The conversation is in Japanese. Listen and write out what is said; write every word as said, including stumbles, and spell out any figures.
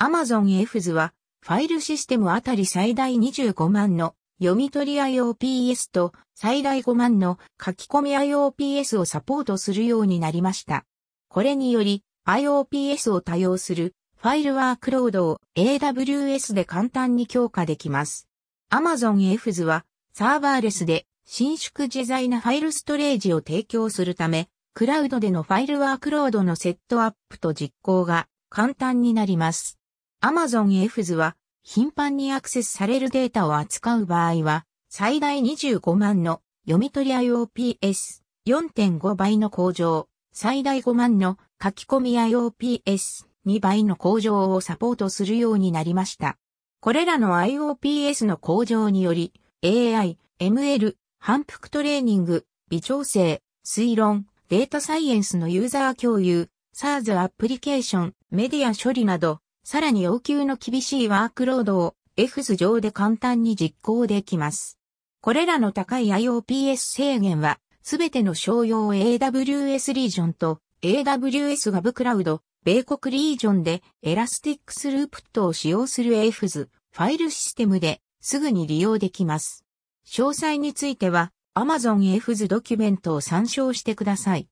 Amazon エフズ は、ファイルシステムあたり最大にじゅうごまんの読み取り アイオーピーエス と最大ごまんの書き込み アイオーピーエス をサポートするようになりました。これにより アイオーピーエス を多用するファイルワークロードを エーダブリューエス で簡単に強化できます。Amazon エフズ はサーバーレスで伸縮自在なファイルストレージを提供するため、クラウドでのファイルワークロードのセットアップと実行が簡単になります。Amazon エフズ は頻繁にアクセスされるデータを扱う場合は、最大にじゅうごまんの読み取り アイオーピーエス、よんてんご 倍の向上、最大ごまんの書き込み アイオーピーエス、にばいの向上をサポートするようになりました。これらの アイオーピーエス の向上により、エーアイ、エムエル、反復トレーニング、微調整、推論、データサイエンスのユーザー共有、SaaS アプリケーション、メディア処理など、さらに要求の厳しいワークロードを エフズ 上で簡単に実行できます。これらの高い アイオーピーエス 制限は、すべての商用 エーダブリューエス リージョンと エーダブリューエス ガブクラウド、米国リージョンでエラスティックスループットを使用する エフズ ファイルシステムですぐに利用できます。詳細については Amazon エフズ ドキュメントを参照してください。